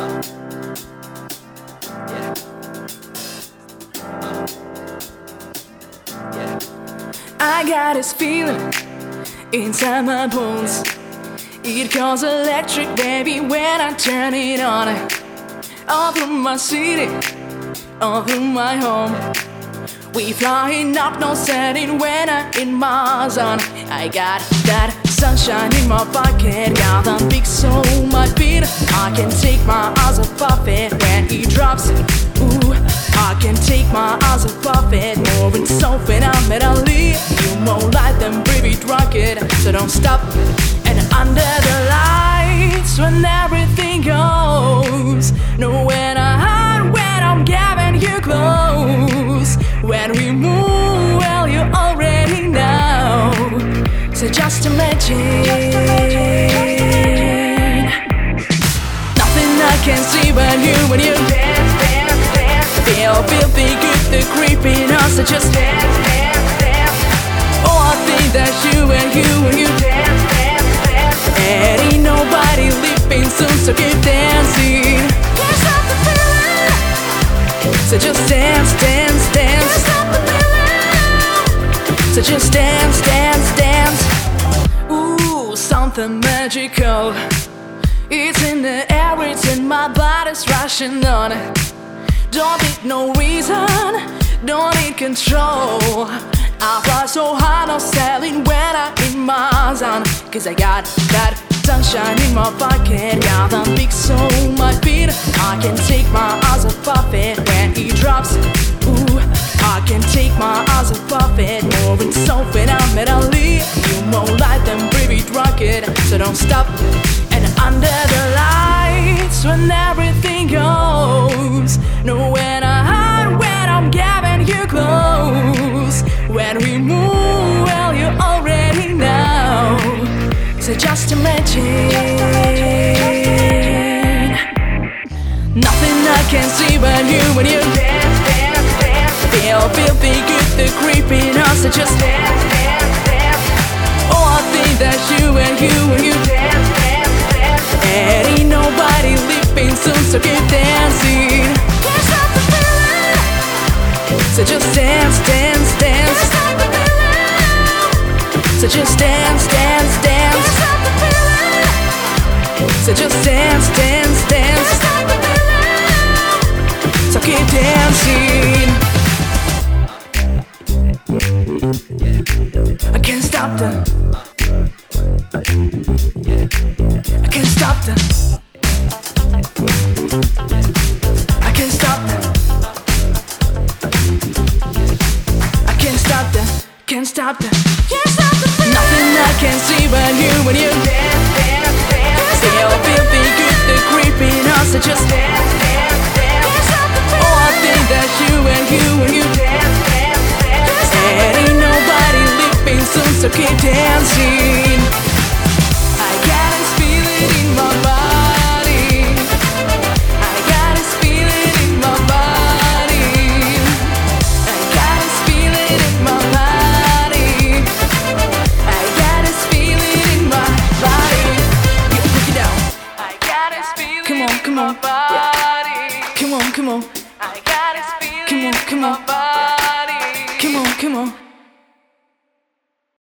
I got this feeling inside my bones. It goes electric, baby, when I turn it on. All through my city, all through my home. We flying up, no setting when I'm in my zone. I got that sunshine in my pocket, got that big soul, my beat. I can take my eyes off it when it drops. Ooh, I can take my eyes off it, moving so phenomenally. You more like them vivid rocket, so don't stop. And under the lights, when everything goes, nowhere to hide when I'm getting you close. When we move, well, you already know. So just imagine, nothing I can see but you when you dance, dance, dance. Feel good, the creeping us. So just dance, dance, dance. Oh, I think that you when you dance, dance, dance. And ain't nobody leaving soon, so keep dancing. Can't stop the feeling. So just dance, dance, dance. Can't stop the feeling. So just dance, dance, dance. Ooh, something magical. It's in the air, it's in my body's rushing on. Don't need no reason, don't need control. I fly so high, no sailing when I'm in my zone. Cause I got that sunshine in my pocket, got that big soul, my beat. I can take my eyes off it when it drops. Ooh, I can take my eyes off it, moving so phenomenally. You more like them vivid rocket, so don't stop. And under the lights, when everything goes, nowhere to hide when I'm getting you close. When we move, well, you already know. So just imagine, nothing I can see but you when you dance, dance, dance. Feel good, the creeping us. So just dance, dance, dance. Oh, I think that you when you dance, dance, dance. And ain't nobody leaving soon, so keep dancing. Can't stop the feeling. So just dance, dance, dance. Can't stop the feeling. So just dance, dance, dance. Can't stop the feeling. So just dance, dance, dance. Can't stop the feeling. So keep dancing. I can't stop them. I can't stop them. I can't stop them. I can't stop them. Can't stop them. Can't stop the feeling. Nothing I can see but you when you dance, dance, dance. Feel good, the creeping us. So just dance, dance, dance. Can't stop the feeling. Oh, I think that you when you dance, dance, dance. And ain't nobody leaving soon, so keep dancing. I got this feeling in my body. I got this feeling in my body. I got this feeling in my body. I got this feeling in my body. Yo, break it down. I got this feeling in my body. Come on, come on. I got this feeling in my body. Come on, come on.